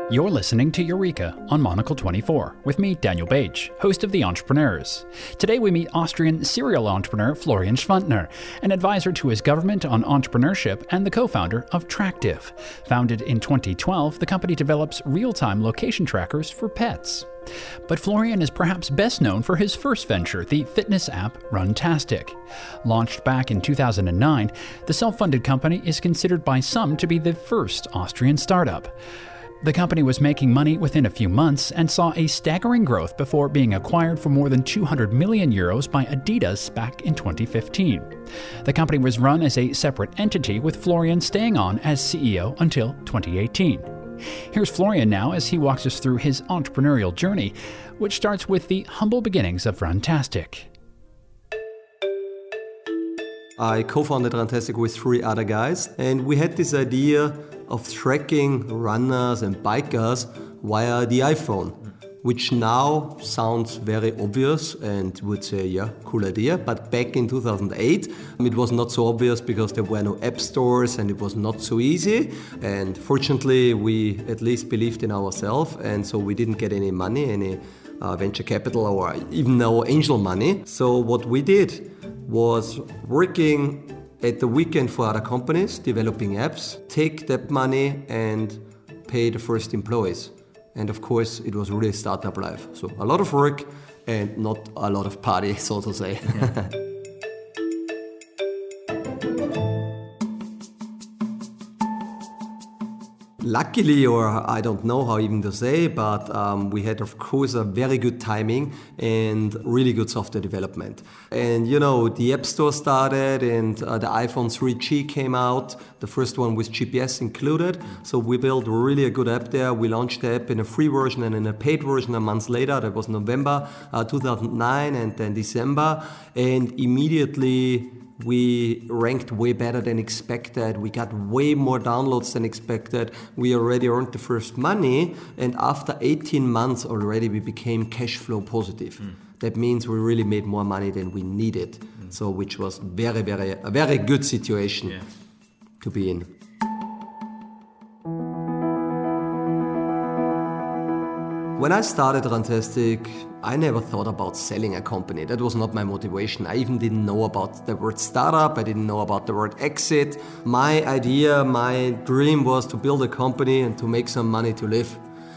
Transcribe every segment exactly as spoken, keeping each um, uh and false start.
You're listening to Eureka on Monocle twenty-four with me, Daniel Bage, host of The Entrepreneurs. Today we meet Austrian serial entrepreneur Florian Schwantner, an advisor to his government on entrepreneurship and the co-founder of Tractive. Founded in twenty twelve, the company develops real-time location trackers for pets. But Florian is perhaps best known for his first venture, the fitness app Runtastic. Launched back in two thousand nine, the self-funded company is considered by some to be the first Austrian startup. The company was making money within a few months and saw a staggering growth before being acquired for more than two hundred million euros by Adidas back in twenty fifteen. The company was run as a separate entity, with Florian staying on as C E O until twenty eighteen. Here's Florian now as he walks us through his entrepreneurial journey, which starts with the humble beginnings of Runtastic. I co-founded Runtastic with three other guys, and we had this idea of tracking runners and bikers via the iPhone, which now sounds very obvious and would say, yeah, cool idea. But back in two thousand eight, it was not so obvious because there were no app stores and it was not so easy. And fortunately, we at least believed in ourselves, and so we didn't get any money, any uh, venture capital or even no angel money. So what we did was working at the weekend for other companies, developing apps, take that money and pay the first employees. And of course, it was really startup life. So a lot of work and not a lot of party, so to say. Yeah. Luckily, or I don't know how even to say, but um, we had, of course, a very good timing and really good software development. And, you know, the App Store started and uh, the iPhone three G came out, the first one with G P S included. So we built really a good app there. We launched the app in a free version and in a paid version a month later. That was November uh, two thousand nine and then December. And immediately we ranked way better than expected. We got way more downloads than expected. We already earned the first money, and after eighteen months already we became cash flow positive. Mm. That means we really made more money than we needed. Mm. So which was very, very, a very good situation yeah. to be in. When I started Runtastic, I never thought about selling a company. That was not my motivation. I even didn't know about the word startup. I didn't know about the word exit. My idea, my dream was to build a company and to make some money to live.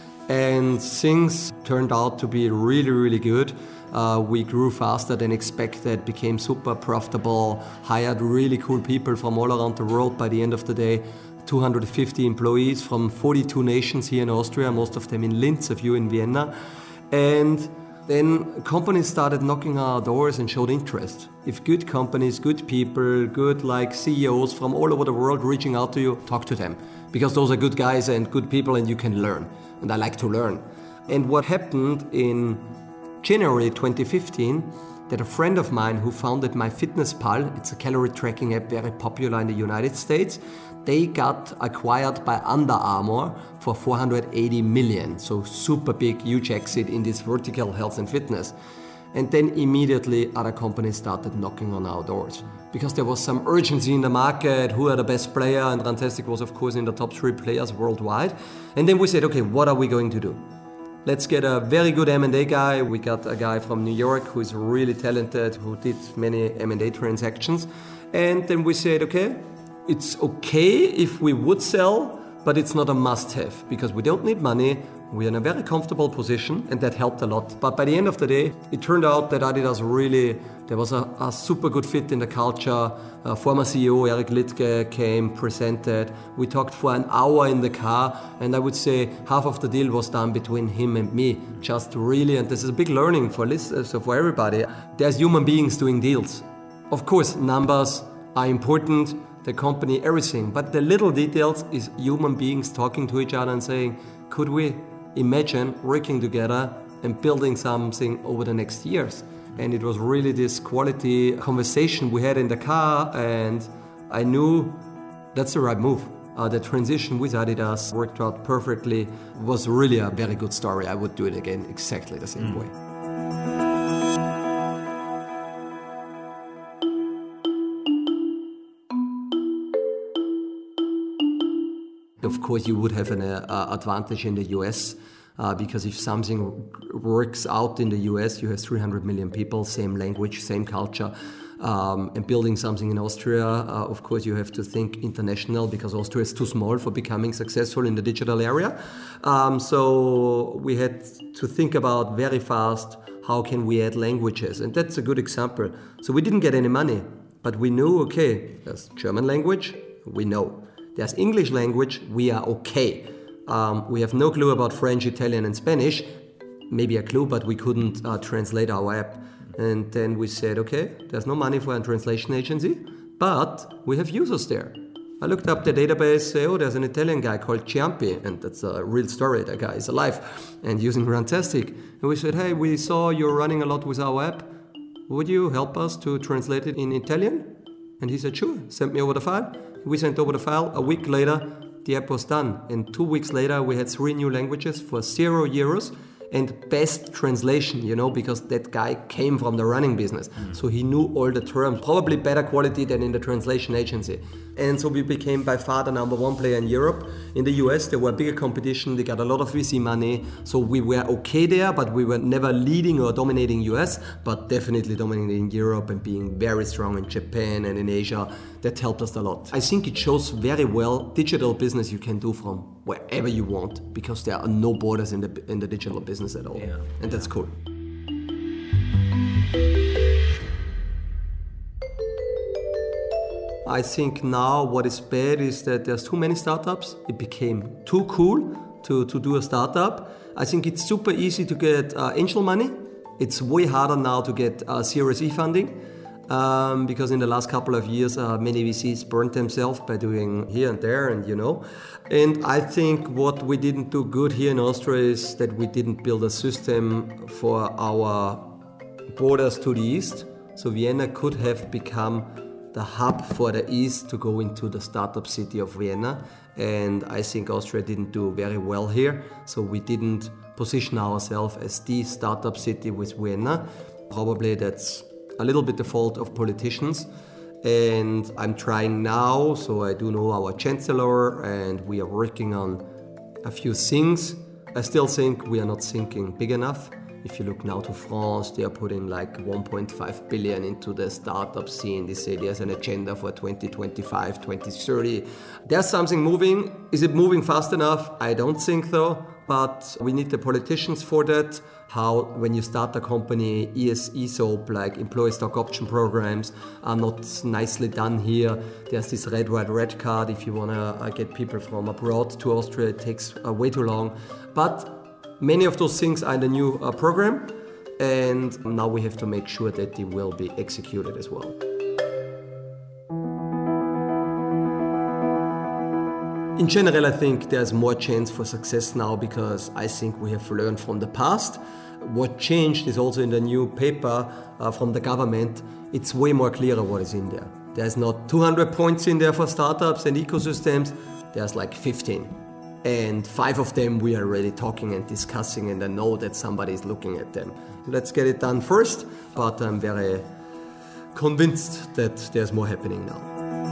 And things turned out to be really, really good. Uh, we grew faster than expected, became super profitable, hired really cool people from all around the world by the end of the day. two hundred fifty employees from forty-two nations here in Austria, most of them in Linz, a few in Vienna. And then companies started knocking on our doors and showed interest. If good companies, good people, good like C E Os from all over the world reaching out to you, talk to them. Because those are good guys and good people and you can learn. And I like to learn. And what happened in January twenty fifteen, that a friend of mine who founded MyFitnessPal, it's a calorie tracking app very popular in the United States, they got acquired by Under Armour for four hundred eighty million. So super big, huge exit in this vertical health and fitness. And then immediately other companies started knocking on our doors because there was some urgency in the market, who are the best player, and Runtastic was of course in the top three players worldwide. And then we said, okay, what are we going to do? Let's get a very good M and A guy. We got a guy from New York who is really talented, who did many M and A transactions. And then we said, okay, it's okay if we would sell, but it's not a must-have because we don't need money. We're in a very comfortable position and that helped a lot. But by the end of the day, it turned out that Adidas really, there was a, a super good fit in the culture. Uh, former C E O Eric Liedtke came, presented. We talked for an hour in the car, and I would say half of the deal was done between him and me. Just really, and this is a big learning for listeners, so for everybody. There's human beings doing deals. Of course, numbers are important, the company, everything. But the little details is human beings talking to each other and saying, could we imagine working together and building something over the next years? And it was really this quality conversation we had in the car, and I knew that's the right move. Uh, the transition with Adidas worked out perfectly. It was really a very good story. I would do it again exactly the same mm. way. Of course, you would have an uh, advantage in the U S uh, because if something works out in the U S, you have three hundred million people, same language, same culture. Um, and building something in Austria, uh, of course, you have to think international because Austria is too small for becoming successful in the digital area. Um, so we had to think about very fast, how can we add languages? And that's a good example. So we didn't get any money, but we knew, okay, there's German language, we know. There's English language, we are okay. Um, we have no clue about French, Italian, and Spanish. Maybe a clue, but we couldn't uh, translate our app. And then we said, okay, there's no money for a translation agency, but we have users there. I looked up the database, say, oh, there's an Italian guy called Ciampi, and that's a real story, that guy is alive and using Runtastic. And we said, hey, we saw you're running a lot with our app. Would you help us to translate it in Italian? And he said, sure, send me over the file. We sent over the file. A week later, the app was done. And two weeks later, we had three new languages for zero euros. And best translation, you know, because that guy came from the running business. Mm. So he knew all the terms, probably better quality than in the translation agency. And so we became by far the number one player in Europe. In the U S, there were bigger competition. They got a lot of V C money. So we were okay there, but we were never leading or dominating U S, but definitely dominating Europe and being very strong in Japan and in Asia. That helped us a lot. I think it shows very well digital business you can do from wherever you want, because there are no borders in the in the digital business at all. Yeah. And that's cool. I think now what is bad is that there's too many startups. It became too cool to, to do a startup. I think it's super easy to get uh, angel money. It's way harder now to get uh, Series E funding. Um, because in the last couple of years, uh, many V Cs burned themselves by doing here and there, and you know. And I think what we didn't do good here in Austria is that we didn't build a system for our borders to the east. So Vienna could have become the hub for the east to go into the startup city of Vienna. And I think Austria didn't do very well here. So we didn't position ourselves as the startup city with Vienna. Probably that's a little bit the fault of politicians, and I'm trying now, so I do know our chancellor and we are working on a few things. I still think we are not thinking big enough. If you look now to France, they are putting like one point five billion into the startup scene. They say there's an agenda for twenty twenty-five, twenty thirty. There's something moving. Is it moving fast enough? I don't think so, but we need the politicians for that. How, when you start a company, E S E S O P, like employee stock option programs, are not nicely done here. There's this red, white, red card. If you want to uh, get people from abroad to Austria, it takes uh, way too long. But many of those things are in the new uh, program, and now we have to make sure that they will be executed as well. In general, I think there's more chance for success now because I think we have learned from the past. What changed is also in the new paper uh, from the government. It's way more clearer what is in there. There's not two hundred points in there for startups and ecosystems. There's like fifteen. And five of them we are already talking and discussing, and I know that somebody is looking at them. Let's get it done first, but I'm very convinced that there's more happening now.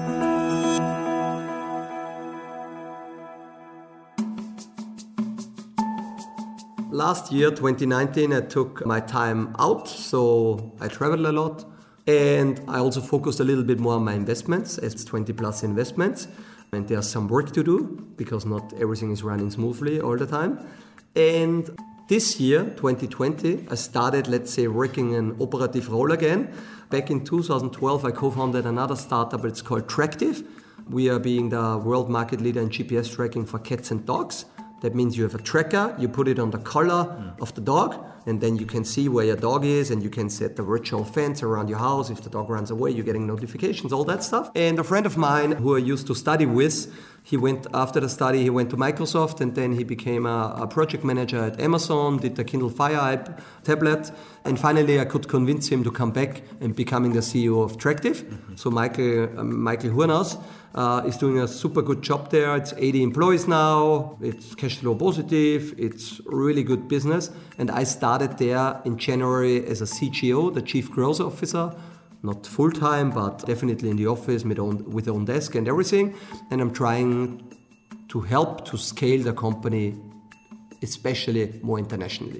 Last year, twenty nineteen, I took my time out, so I traveled a lot. And I also focused a little bit more on my investments, it's twenty plus investments. And there's some work to do, because not everything is running smoothly all the time. And this year, twenty twenty, I started, let's say, working an operative role again. Back in two thousand twelve, I co-founded another startup, it's called Tractive. We are being the world market leader in G P S tracking for cats and dogs. That means you have a tracker, you put it on the collar mm. of the dog, and then you can see where your dog is, and you can set the virtual fence around your house. If the dog runs away, you're getting notifications, all that stuff. And a friend of mine who I used to study with, he went, after the study, he went to Microsoft, and then he became a, a project manager at Amazon, did the Kindle Fire app, tablet, and finally I could convince him to come back and becoming the C E O of Tractive. Mm-hmm. So Michael, uh, Michael Hurnas uh, is doing a super good job there. It's eighty employees now, it's cash flow positive, it's really good business. And I started there in January as a C G O, the Chief Growth Officer. Not full-time, but definitely in the office with own, with own desk and everything. And I'm trying to help to scale the company, especially more internationally.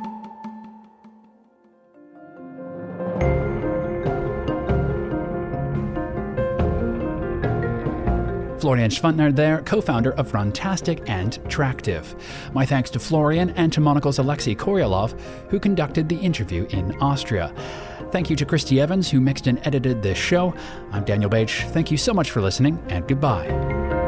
Florian Schwantner there, co-founder of Runtastic and Tractive. My thanks to Florian and to Monocle's Alexei Koryalov, who conducted the interview in Austria. Thank you to Christy Evans, who mixed and edited this show. I'm Daniel Bage. Thank you so much for listening, and goodbye.